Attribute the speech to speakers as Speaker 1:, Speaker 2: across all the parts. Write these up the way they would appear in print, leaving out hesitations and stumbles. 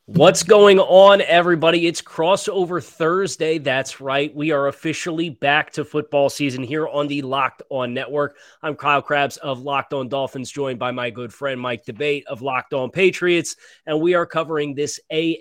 Speaker 1: What's going on, everybody? It's Crossover Thursday. That's right. We are officially back to football season here on the Locked On Network. I'm Kyle Krabs of Locked On Dolphins, joined by my good friend Mike Debate of Locked On Patriots, and we are covering this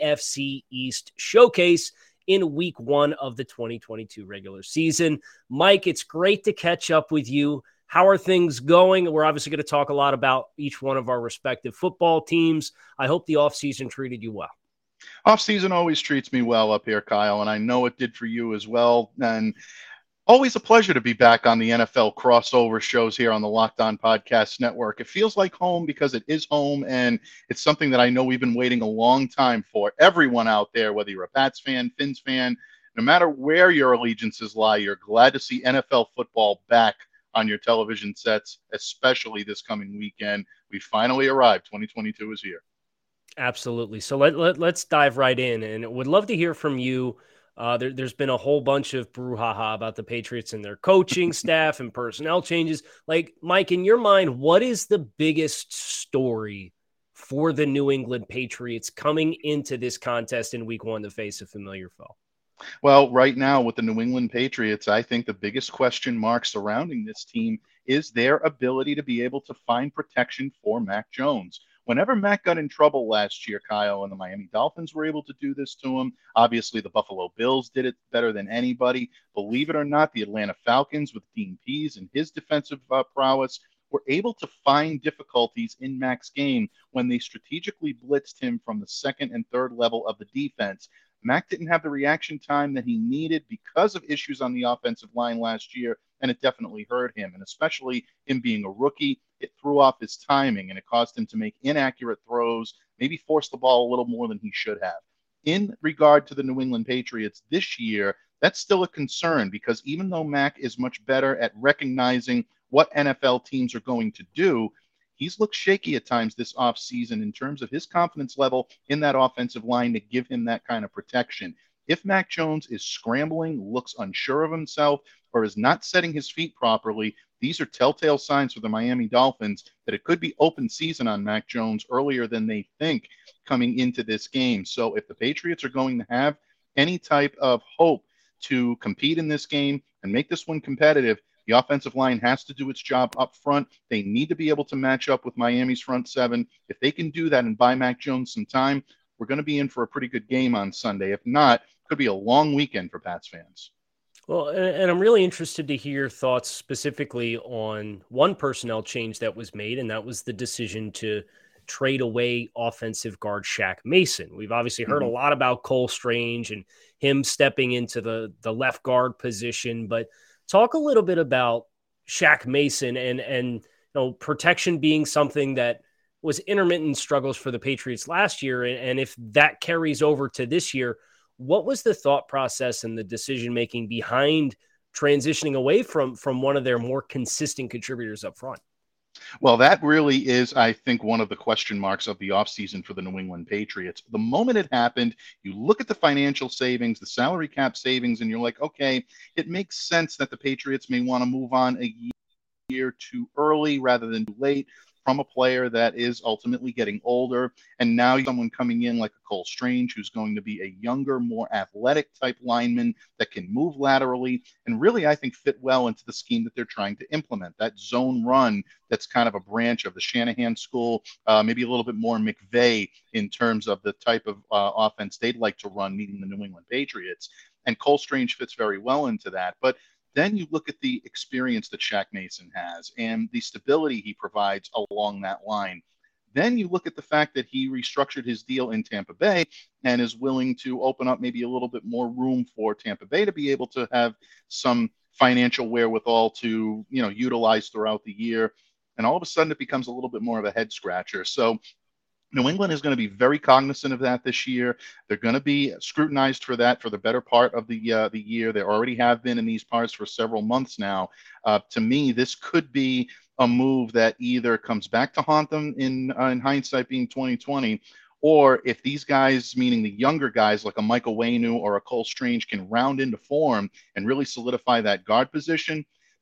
Speaker 1: AFC East showcase in week one of the 2022 regular season. Mike, it's great to catch up with you. How are things going? We're obviously going to talk a lot about each one of our respective football teams. I hope the offseason treated you well.
Speaker 2: Off-season always treats me well up here, Kyle, and I know it did for you as well. And always a pleasure to be back on the NFL crossover shows here on the Locked On Podcast Network. It feels like home because it is home, and it's something that I know we've been waiting a long time for. Everyone out there, whether you're a Pats fan, Fins fan, no matter where your allegiances lie, you're glad to see NFL football back on your television sets, especially this coming weekend. We finally arrived. 2022 is here.
Speaker 1: Absolutely. So let's dive right in, and would love to hear from you. There's been a whole bunch of brouhaha about the Patriots and their coaching staff and personnel changes. Like, Mike, in your mind, what is the biggest story for the New England Patriots coming into this contest in week one to face a familiar foe?
Speaker 2: Well, right now with the New England Patriots, I think the biggest question mark surrounding this team is their ability to be able to find protection for Mac Jones. Whenever Mac got in trouble last year, Kyle, and the Miami Dolphins were able to do this to him, obviously the Buffalo Bills did it better than anybody. Believe it or not, the Atlanta Falcons with Dean Pease and his defensive prowess were able to find difficulties in Mac's game when they strategically blitzed him from the second and third level of the defense. Mac didn't have the reaction time that he needed because of issues on the offensive line last year, and it definitely hurt him. And especially him being a rookie, it threw off his timing and it caused him to make inaccurate throws, maybe force the ball a little more than he should have. In regard to the New England Patriots this year, that's still a concern because even though Mac is much better at recognizing what NFL teams are going to do, he's looked shaky at times this offseason in terms of his confidence level in that offensive line to give him that kind of protection. If Mac Jones is scrambling, looks unsure of himself, or is not setting his feet properly, these are telltale signs for the Miami Dolphins that it could be open season on Mac Jones earlier than they think coming into this game. So if the Patriots are going to have any type of hope to compete in this game and make this one competitive, the offensive line has to do its job up front. They need to be able to match up with Miami's front seven. If they can do that and buy Mac Jones some time, we're going to be in for a pretty good game on Sunday. If not, it could be a long weekend for Pats fans.
Speaker 1: Well, and I'm really interested to hear thoughts specifically on one personnel change that was made, and that was the decision to trade away offensive guard Shaq Mason. We've obviously heard a lot about Cole Strange and him stepping into the left guard position, but talk a little bit about Shaq Mason and protection being something that was intermittent struggles for the Patriots last year, and if that carries over to this year. What was the thought process and the decision-making behind transitioning away from one of their more consistent contributors up front?
Speaker 2: Well, that really is, I think, one of the question marks of the offseason for the New England Patriots. The moment it happened, you look at the financial savings, the salary cap savings, and you're like, okay, it makes sense that the Patriots may want to move on a year too early rather than too late from a player that is ultimately getting older. And now someone coming in like a Cole Strange, who's going to be a younger, more athletic type lineman that can move laterally and really, I think, fit well into the scheme that they're trying to implement. That zone run that's kind of a branch of the Shanahan school, maybe a little bit more McVay in terms of the type of offense they'd like to run, meeting the New England Patriots. And Cole Strange fits very well into that. But then you look at the experience that Shaq Mason has and the stability he provides along that line. Then you look at the fact that he restructured his deal in Tampa Bay and is willing to open up maybe a little bit more room for Tampa Bay to be able to have some financial wherewithal to, utilize throughout the year. And all of a sudden it becomes a little bit more of a head scratcher. So New England is going to be very cognizant of that this year. They're going to be scrutinized for that for the better part of the year. They already have been in these parts for several months now. To me, this could be a move that either comes back to haunt them in hindsight, being 2020, or if these guys, meaning the younger guys like a Michael Wainu or a Cole Strange, can round into form and really solidify that guard position,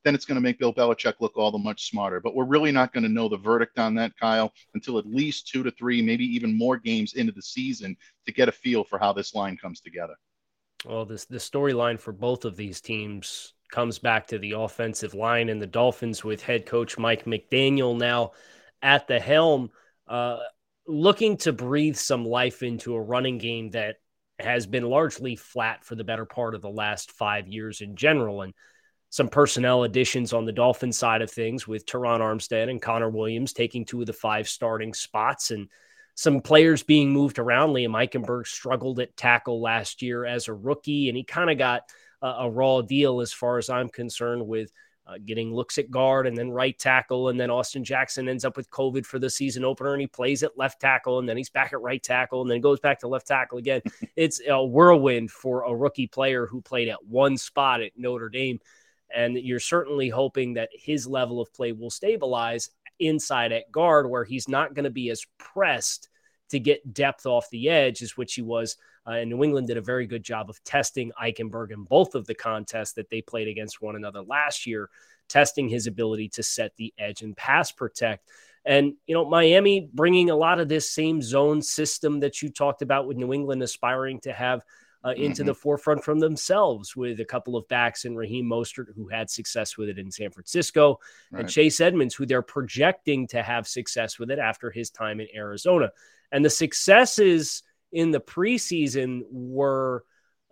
Speaker 2: then it's going to make Bill Belichick look all the much smarter. But we're really not going to know the verdict on that, Kyle, until at least 2 to 3, maybe even more games into the season to get a feel for how this line comes together.
Speaker 1: Well, the storyline for both of these teams comes back to the offensive line, and the Dolphins with head coach Mike McDaniel now at the helm, looking to breathe some life into a running game that has been largely flat for the better part of the last 5 years in general. And some personnel additions on the Dolphins side of things with Teron Armstead and Connor Williams taking 2 of the 5 starting spots, and some players being moved around. Liam Eichenberg struggled at tackle last year as a rookie, and he kind of got a raw deal as far as I'm concerned with getting looks at guard and then right tackle. And then Austin Jackson ends up with COVID for the season opener, and he plays at left tackle, and then he's back at right tackle, and then goes back to left tackle again. It's a whirlwind for a rookie player who played at one spot at Notre Dame. And you're certainly hoping that his level of play will stabilize inside at guard, where he's not going to be as pressed to get depth off the edge as which he was. And New England did a very good job of testing Eichenberg in both of the contests that they played against one another last year, testing his ability to set the edge and pass protect. And, Miami bringing a lot of this same zone system that you talked about with New England aspiring to have into the forefront from themselves, with a couple of backs in Raheem Mostert, who had success with it in San Francisco, and Chase Edmonds, who they're projecting to have success with it after his time in Arizona. And the successes in the preseason were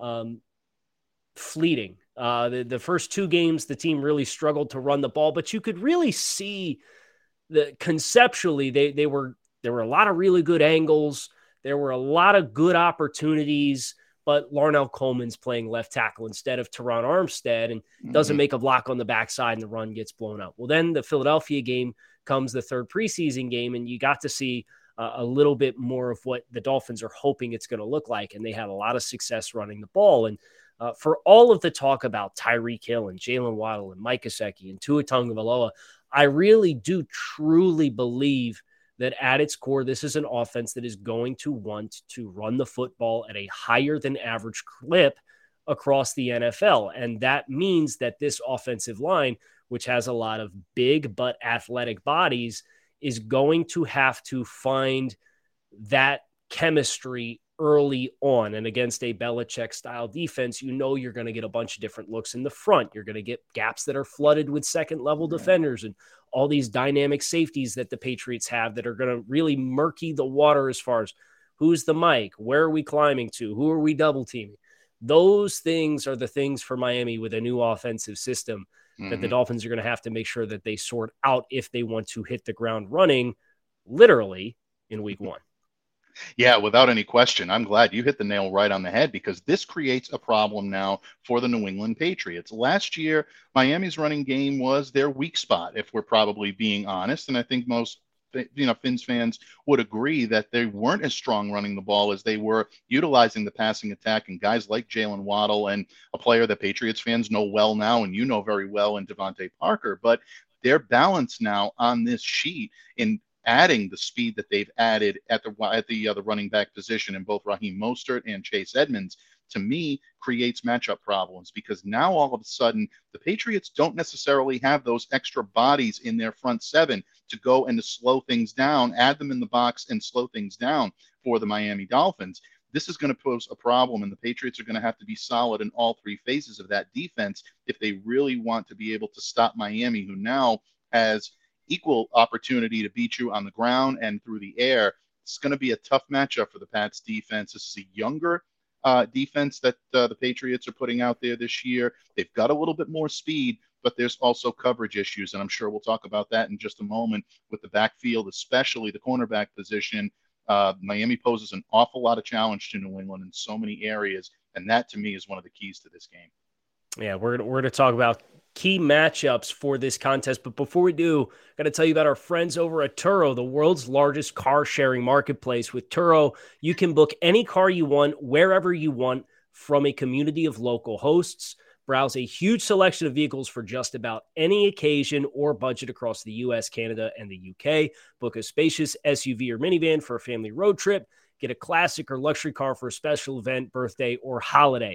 Speaker 1: fleeting. The first 2 games, the team really struggled to run the ball, but you could really see that conceptually there were a lot of really good angles. There were a lot of good opportunities, but Larnell Coleman's playing left tackle instead of Teron Armstead, and doesn't make a block on the backside, and the run gets blown up. Well, then the Philadelphia game comes, the third preseason game, and you got to see a little bit more of what the Dolphins are hoping it's going to look like, and they had a lot of success running the ball. And for all of the talk about Tyreek Hill and Jalen Waddle and Mike Gesicki and Tua Tagovailoa, I really do truly believe that at its core, this is an offense that is going to want to run the football at a higher than average clip across the NFL. And that means that this offensive line, which has a lot of big but athletic bodies, is going to have to find that chemistry early on. And against a Belichick-style defense, you're going to get a bunch of different looks in the front. You're going to get gaps that are flooded with second-level defenders and all these dynamic safeties that the Patriots have that are going to really murky the water as far as who's the Mike, where are we climbing to, who are we double-teaming. Those things are the things for Miami with a new offensive system that the Dolphins are going to have to make sure that they sort out if they want to hit the ground running literally in week 1.
Speaker 2: Yeah, without any question. I'm glad you hit the nail right on the head, because this creates a problem now for the New England Patriots. Last year, Miami's running game was their weak spot, if we're probably being honest. And I think most Fins fans would agree that they weren't as strong running the ball as they were utilizing the passing attack, and guys like Jalen Waddle and a player that Patriots fans know well now, and very well, in Devontae Parker. But their balance now on this sheet in adding the speed that they've added at the running back position in both Raheem Mostert and Chase Edmonds, to me, creates matchup problems, because now all of a sudden the Patriots don't necessarily have those extra bodies in their front 7 to go and to slow things down, add them in the box and slow things down for the Miami Dolphins. This is going to pose a problem, and the Patriots are going to have to be solid in all 3 phases of that defense if they really want to be able to stop Miami, who now has equal opportunity to beat you on the ground and through the air. It's going to be a tough matchup for the Pats defense. This is a younger defense that the Patriots are putting out there this year. They've got a little bit more speed, but there's also coverage issues, and I'm sure we'll talk about that in just a moment with the backfield, especially the cornerback position. Miami poses an awful lot of challenge to New England in so many areas, and that, to me, is one of the keys to this game.
Speaker 1: Yeah, we're going to talk about key matchups for this contest. But before we do, I got to tell you about our friends over at Turo, the world's largest car sharing marketplace. With Turo, you can book any car you want, wherever you want, from a community of local hosts. Browse a huge selection of vehicles for just about any occasion or budget across the U.S., Canada, and the UK. Book a spacious SUV or minivan for a family road trip. Get a classic or luxury car for a special event, birthday, or holiday.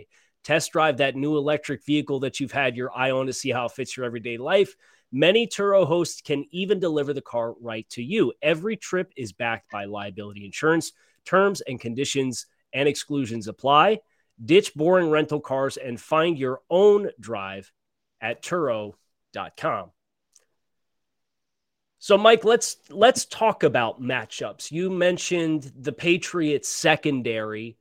Speaker 1: test drive that new electric vehicle that you've had your eye on to see how it fits your everyday life. Many Turo hosts can even deliver the car right to you. Every trip is backed by liability insurance. Terms and conditions and exclusions apply. Ditch boring rental cars and find your own drive at Turo.com. So, Mike, let's talk about matchups. You mentioned the Patriots secondary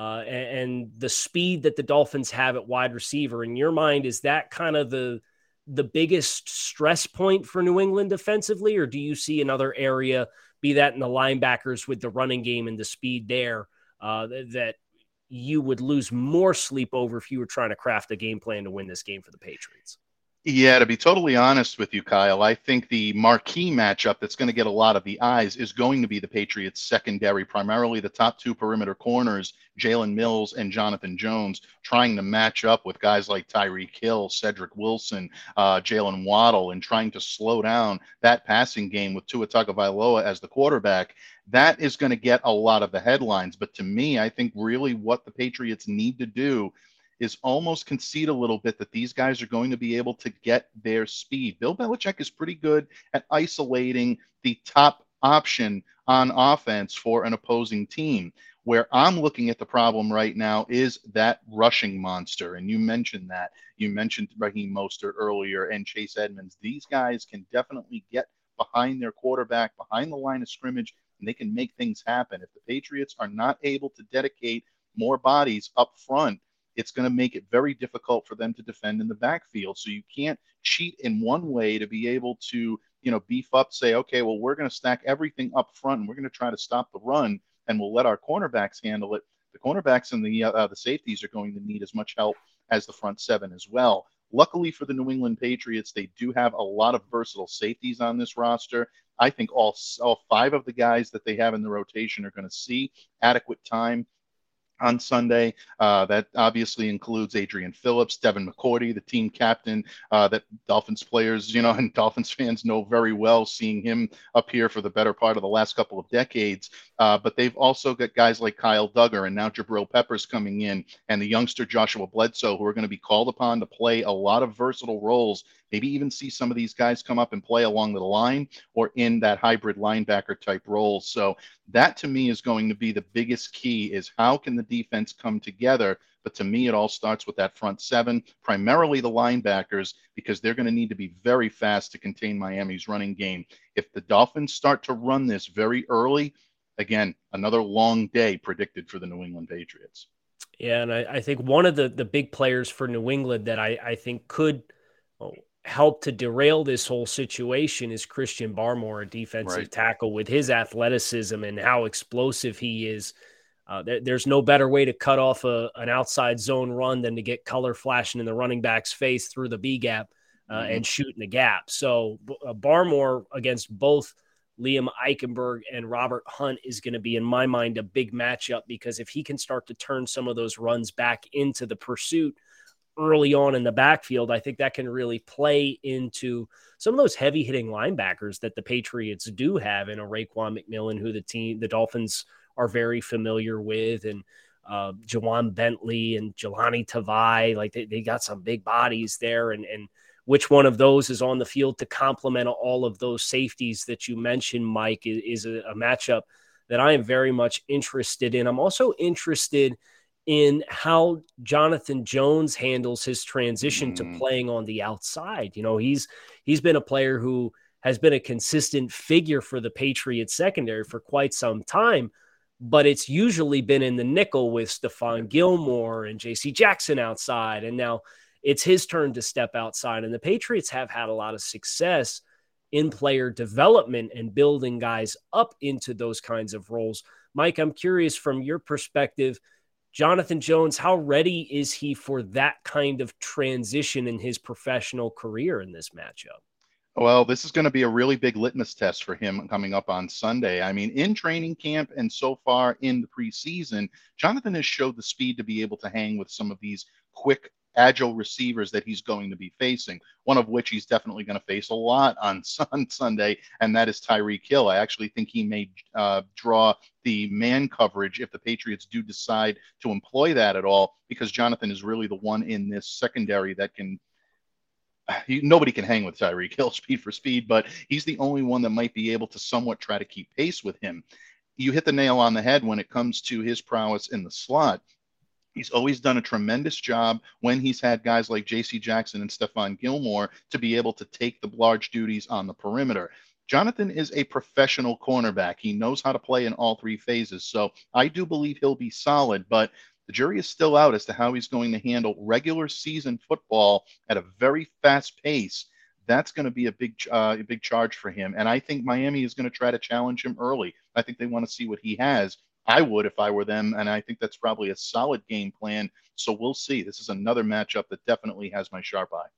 Speaker 1: and the speed that the Dolphins have at wide receiver. In your mind, is that kind of the biggest stress point for New England defensively, or do you see another area, be that in the linebackers with the running game and the speed there, that you would lose more sleep over if you were trying to craft a game plan to win this game for the Patriots?
Speaker 2: Yeah, to be totally honest with you, Kyle, I think the marquee matchup that's going to get a lot of the eyes is going to be the Patriots secondary, primarily the top two perimeter corners, Jalen Mills and Jonathan Jones, trying to match up with guys like Tyreek Hill, Cedric Wilson, Jalen Waddle, and trying to slow down that passing game with Tua Tagovailoa as the quarterback. That is going to get a lot of the headlines. But to me, I think really what the Patriots need to do is almost concede a little bit that these guys are going to be able to get their speed. Bill Belichick is pretty good at isolating the top option on offense for an opposing team. Where I'm looking at the problem right now is that rushing monster. And you mentioned that. You mentioned Raheem Mostert earlier and Chase Edmonds. These guys can definitely get behind their quarterback, behind the line of scrimmage, and they can make things happen. If the Patriots are not able to dedicate more bodies up front, it's going to make it very difficult for them to defend in the backfield. So you can't cheat in one way to be able to, beef up, say, okay, well, we're going to stack everything up front and we're going to try to stop the run and we'll let our cornerbacks handle it. The cornerbacks and the safeties are going to need as much help as the front seven as well. Luckily for the New England Patriots, they do have a lot of versatile safeties on this roster. I think all five of the guys that they have in the rotation are going to see adequate time on Sunday. That obviously includes Adrian Phillips, Devin McCourty, the team captain that Dolphins players, and Dolphins fans know very well, seeing him up here for the better part of the last couple of decades. But they've also got guys like Kyle Duggar and now Jabril Peppers coming in, and the youngster Joshua Bledsoe, who are going to be called upon to play a lot of versatile roles. Maybe even see some of these guys come up and play along the line or in that hybrid linebacker type role. So that to me is going to be the biggest key, is how can the defense come together? But to me, it all starts with that front seven, primarily the linebackers, because they're going to need to be very fast to contain Miami's running game. If the Dolphins start to run this very early, again, another long day predicted for the New England Patriots.
Speaker 1: Yeah, and I think one of the big players for New England that I think could help to derail this whole situation is Christian Barmore, a defensive tackle, with his athleticism and how explosive he is. There's no better way to cut off an outside zone run than to get color flashing in the running back's face through the B gap and shoot in the gap. So Barmore against both Liam Eichenberg and Robert Hunt is going to be, in my mind, a big matchup, because if he can start to turn some of those runs back into the pursuit early on in the backfield, I think that can really play into some of those heavy hitting linebackers that the Patriots do have in a Raekwon McMillan, who the Dolphins are very familiar with, and Jawan Bentley and Jelani Tavai. Like they got some big bodies there, and which one of those is on the field to complement all of those safeties that you mentioned, Mike, is a matchup that I am very much interested in. I'm also interested in how Jonathan Jones handles his transition to playing on the outside. He's been a player who has been a consistent figure for the Patriots secondary for quite some time, but it's usually been in the nickel with Stephon Gilmore and JC Jackson outside. And now it's his turn to step outside. And the Patriots have had a lot of success in player development and building guys up into those kinds of roles. Mike, I'm curious from your perspective, Jonathan Jones, how ready is he for that kind of transition in his professional career in this matchup?
Speaker 2: Well, this is going to be a really big litmus test for him coming up on Sunday. I mean, in training camp and so far in the preseason, Jonathan has showed the speed to be able to hang with some of these quick agile receivers that he's going to be facing, one of which he's definitely going to face a lot on Sunday, and that is Tyreek Hill. I actually think he may draw the man coverage if the Patriots do decide to employ that at all, because Jonathan is really the one in this secondary that can nobody can hang with Tyreek Hill speed for speed, but he's the only one that might be able to somewhat try to keep pace with him. You hit the nail on the head when it comes to his prowess in the slot. He's always done a tremendous job when he's had guys like J.C. Jackson and Stephon Gilmore to be able to take the large duties on the perimeter. Jonathan is a professional cornerback. He knows how to play in all three phases. So I do believe he'll be solid, but the jury is still out as to how he's going to handle regular season football at a very fast pace. That's going to be a big charge for him. And I think Miami is going to try to challenge him early. I think they want to see what he has. I would if I were them, and I think that's probably a solid game plan. So we'll see. This is another matchup that definitely has my sharp eye.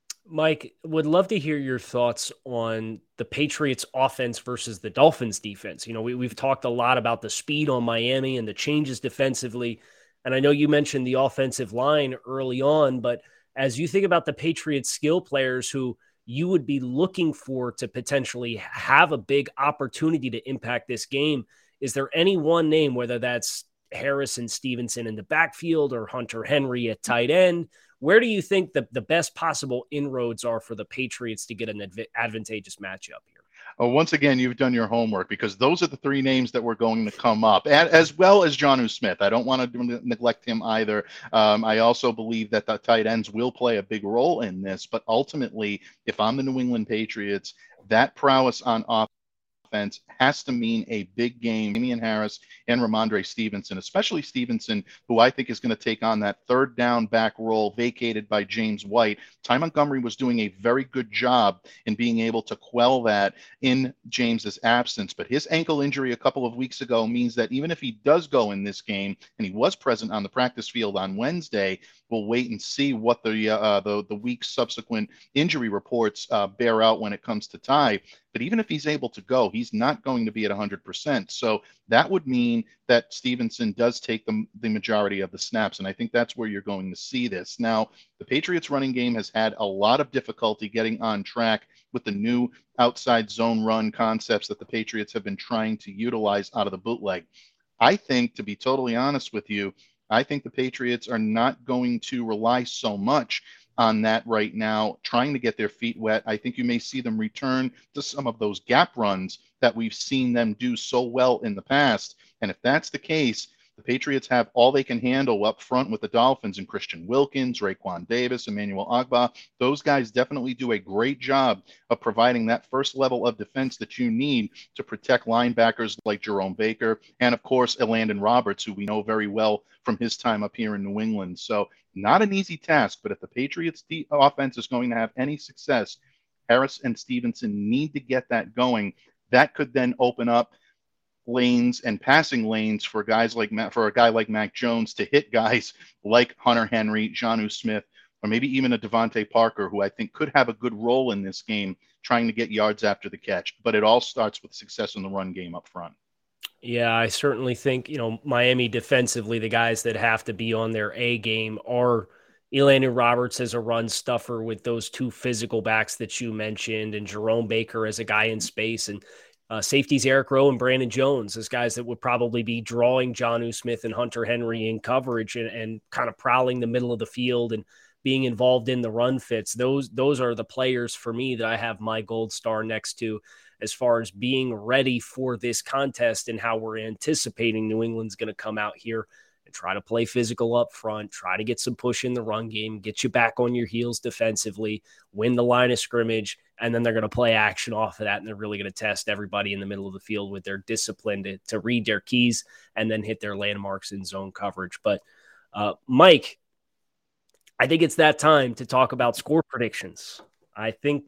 Speaker 1: Mike, would love to hear your thoughts on the Patriots offense versus the Dolphins defense. You know, we've talked a lot about the speed on Miami and the changes defensively. And I know you mentioned the offensive line early on, but as you think about the Patriots skill players who you would be looking for to potentially have a big opportunity to impact this game, is there any one name, whether that's Harris and Stevenson in the backfield or Hunter Henry at tight end? Where do you think the best possible inroads are for the Patriots to get an advantageous matchup here?
Speaker 2: Oh, once again, you've done your homework, because those are the three names that were going to come up, and as well as Jonnu Smith. I don't want to neglect him either. I also believe that the tight ends will play a big role in this, but ultimately, if I'm the New England Patriots, that prowess on offense has to mean a big game. Damian Harris and Ramondre Stevenson, especially Stevenson, who I think is going to take on that third down back role vacated by James White. Ty Montgomery was doing a very good job in being able to quell that in James's absence, but his ankle injury a couple of weeks ago means that even if he does go in this game, and he was present on the practice field on Wednesday, we'll wait and see what the week's subsequent injury reports bear out when it comes to Ty. But even if he's able to go, he's not going to be at 100%. So that would mean that Stevenson does take the majority of the snaps. And I think that's where you're going to see this. Now, the Patriots running game has had a lot of difficulty getting on track with the new outside zone run concepts that the Patriots have been trying to utilize out of the bootleg. I think, to be totally honest with you, I think the Patriots are not going to rely so much on that right now, trying to get their feet wet. I think you may see them return to some of those gap runs that we've seen them do so well in the past. And if that's the case, the Patriots have all they can handle up front with the Dolphins and Christian Wilkins, Raekwon Davis, Emmanuel Ogbah. Those guys definitely do a great job of providing that first level of defense that you need to protect linebackers like Jerome Baker and, of course, Elandon Roberts, who we know very well from his time up here in New England. So not an easy task, but if the Patriots offense is going to have any success, Harris and Stevenson need to get that going. That could then open up lanes and passing lanes for a guy like Mac Jones to hit guys like Hunter Henry, Jonnu Smith, or maybe even a Devontae Parker, who I think could have a good role in this game, trying to get yards after the catch. But it all starts with success in the run game up front.
Speaker 1: Yeah, I certainly think, Miami defensively, the guys that have to be on their A game are Elandon Roberts as a run stuffer with those two physical backs that you mentioned, and Jerome Baker as a guy in space, and safeties Eric Rowe and Brandon Jones as guys that would probably be drawing Jonnu Smith and Hunter Henry in coverage and kind of prowling the middle of the field and being involved in the run fits. Those are the players for me that I have my gold star next to as far as being ready for this contest and how we're anticipating New England's going to come out here and try to play physical up front, try to get some push in the run game, get you back on your heels defensively, win the line of scrimmage, and then they're going to play action off of that, and they're really going to test everybody in the middle of the field with their discipline to read their keys and then hit their landmarks in zone coverage. But, Mike, I think it's that time to talk about score predictions. I think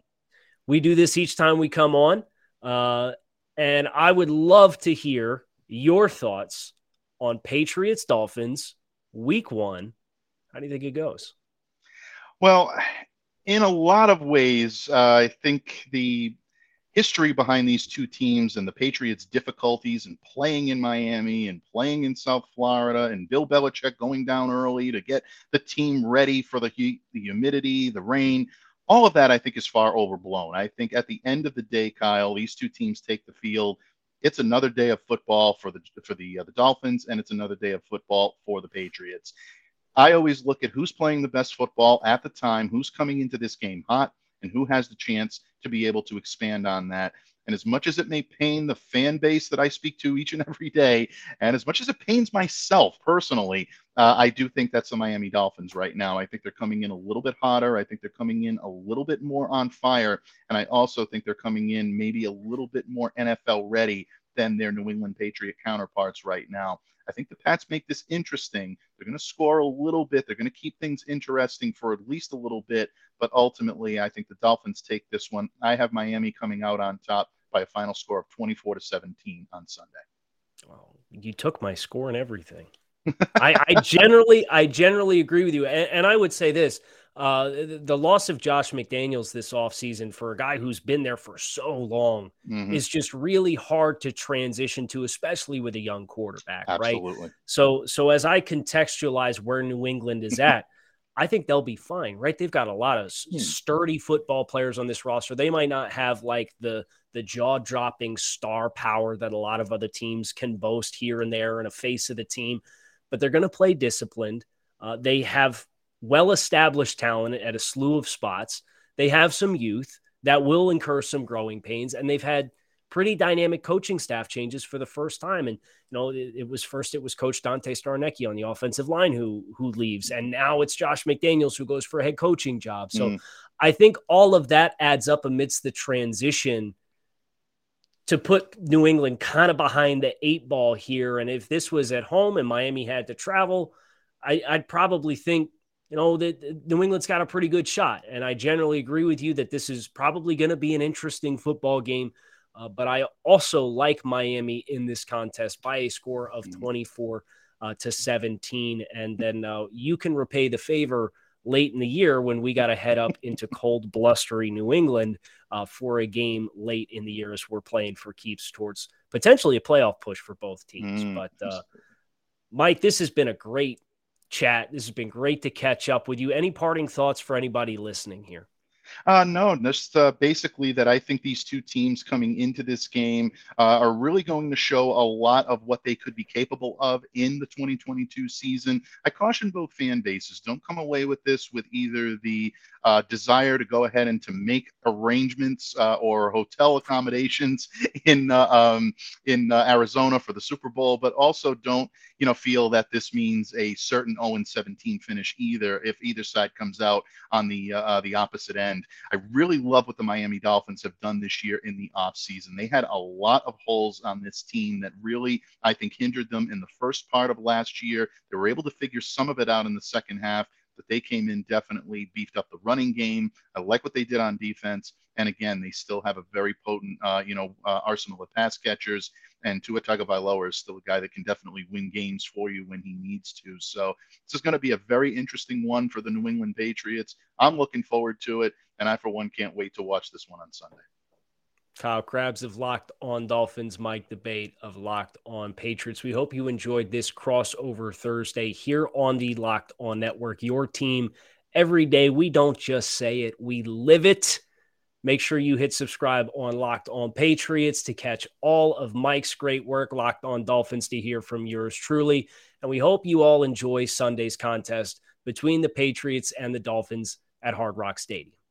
Speaker 1: we do this each time we come on, and I would love to hear your thoughts on Patriots-Dolphins Week 1. How do you think it goes?
Speaker 2: Well, in a lot of ways, I think the history behind these two teams and the Patriots' difficulties in playing in Miami and playing in South Florida, and Bill Belichick going down early to get the team ready for the heat, the humidity, the rain, all of that I think is far overblown. I think at the end of the day, Kyle, these two teams take the field. It's another day of football for the Dolphins, and it's another day of football for the Patriots. I always look at who's playing the best football at the time, who's coming into this game hot, and who has the chance to be able to expand on that. And as much as it may pain the fan base that I speak to each and every day, and as much as it pains myself personally, I do think that's the Miami Dolphins right now. I think they're coming in a little bit hotter. I think they're coming in a little bit more on fire. And I also think they're coming in maybe a little bit more NFL ready than their New England Patriot counterparts right now. I think the Pats make this interesting. They're going to score a little bit. They're going to keep things interesting for at least a little bit. But ultimately, I think the Dolphins take this one. I have Miami coming out on top by a final score of 24-17 on Sunday.
Speaker 1: Well, you took my score and everything. I generally agree with you. And I would say this, the loss of Josh McDaniels this offseason for a guy who's been there for so long is just really hard to transition to, especially with a young quarterback.
Speaker 2: Absolutely.
Speaker 1: Right? So as I contextualize where New England is at, I think they'll be fine, right? They've got a lot of sturdy football players on this roster. They might not have like the jaw-dropping star power that a lot of other teams can boast here and there in a face of the team, but they're going to play disciplined. They have well-established talent at a slew of spots. They have some youth that will incur some growing pains, and they've had pretty dynamic coaching staff changes for the first time. And, it was Coach Dante Starnecki on the offensive line who leaves, and now it's Josh McDaniels who goes for a head coaching job. So I think all of that adds up amidst the transition to put New England kind of behind the 8 ball here. And if this was at home and Miami had to travel, I'd probably think, that New England's got a pretty good shot. And I generally agree with you that this is probably going to be an interesting football game. But I also like Miami in this contest by a score of 24-17. And then you can repay the favor late in the year when we got to head up into cold, blustery New England for a game late in the year as we're playing for keeps towards potentially a playoff push for both teams. But Mike, this has been a great chat. This has been great to catch up with you. Any parting thoughts for anybody listening here?
Speaker 2: No, just basically that I think these two teams coming into this game are really going to show a lot of what they could be capable of in the 2022 season. I caution both fan bases, don't come away with this with either the desire to go ahead and to make arrangements or hotel accommodations in Arizona for the Super Bowl, but also don't feel that this means a certain 0-17 finish either if either side comes out on the opposite end. I really love what the Miami Dolphins have done this year in the offseason. They had a lot of holes on this team that really, I think, hindered them in the first part of last year. They were able to figure some of it out in the second half, but they came in, definitely beefed up the running game. I like what they did on defense. And again, they still have a very potent, arsenal of pass catchers. And Tua Tagovailoa is still a guy that can definitely win games for you when he needs to. So this is going to be a very interesting one for the New England Patriots. I'm looking forward to it. And I, for one, can't wait to watch this one on Sunday.
Speaker 1: Kyle Krabs of Locked On Dolphins, Mike D'Abate of Locked On Patriots. We hope you enjoyed this crossover Thursday here on the Locked On Network. Your team every day. We don't just say it, we live it. Make sure you hit subscribe on Locked On Patriots to catch all of Mike's great work, Locked On Dolphins to hear from yours truly. And we hope you all enjoy Sunday's contest between the Patriots and the Dolphins at Hard Rock Stadium.